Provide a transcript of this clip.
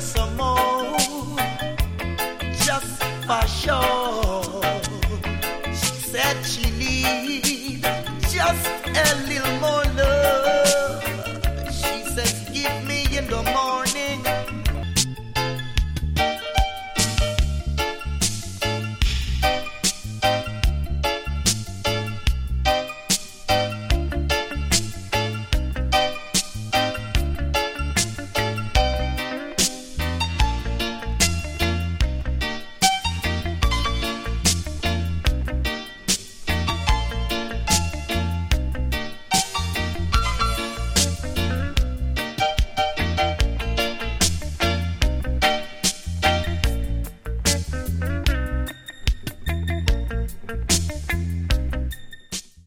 her some more, just for sure. She said she need just a little more love. She says, give me in the morning